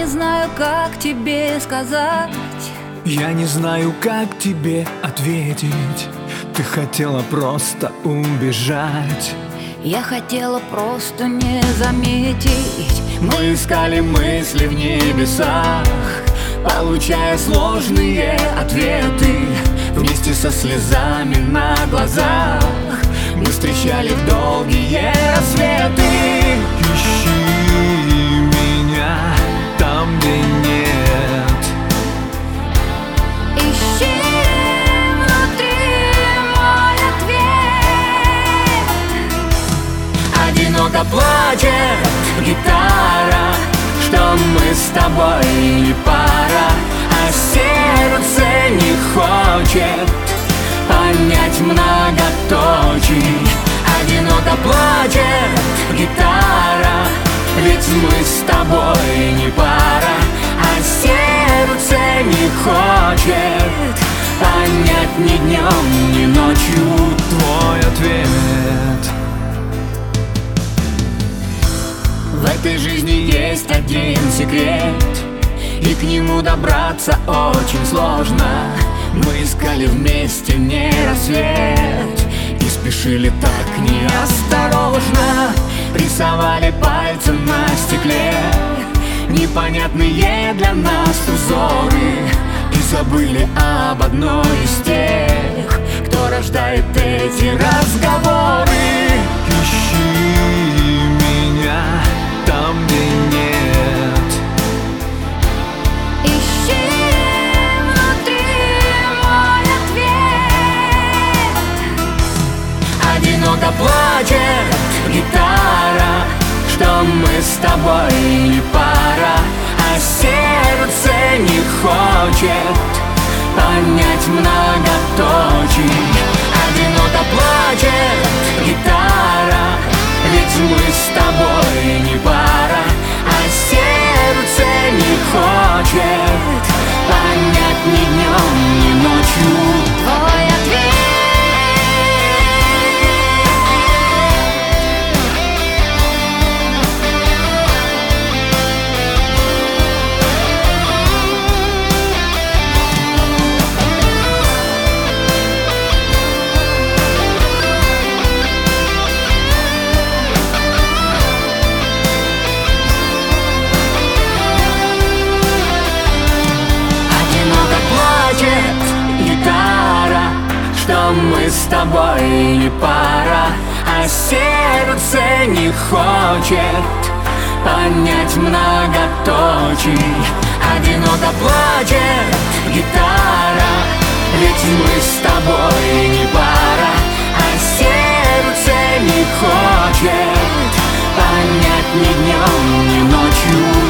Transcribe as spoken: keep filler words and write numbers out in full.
не знаю, как тебе сказать. Я не знаю, как тебе ответить. Ты хотела просто убежать. Я хотела просто не заметить. Мы искали мысли в небесах, получая сложные ответы. Вместе со слезами на глазах мы встречали долгие рассветы. Ищи меня там, где нет. Ищи внутри мой ответ. Одиноко плачет гитара, что мы с тобой не пара, а сердце не хочет понять многоточий. Одиноко плачет гитара, ведь мы с тобой не пара, а сердце не хочет понять ни днем, ни ночью твой ответ. В этой жизни есть один секрет, и к нему добраться очень сложно. Мы искали вместе не рассвет и спешили так неосторожно. Рисовали пальцем на стекле непонятные для нас узоры и забыли об одной из тех, кто рождает эти разговоры. Ищи меня там, где нет. Ищи внутри мой ответ. Одиноко плачет гитара, что мы с тобой не пара, а сердце не хочет понять многоточий. Одиноко плачет гитара, ведь мы с тобой не пара, а сердце не хочет понять ни днем, ни ночью Твой ответ. гитара, что мы с тобой не пара, а сердце не хочет понять многоточий. Одиноко плачет гитара, ведь мы с тобой не пара, а сердце не хочет понять ни днем, ни ночью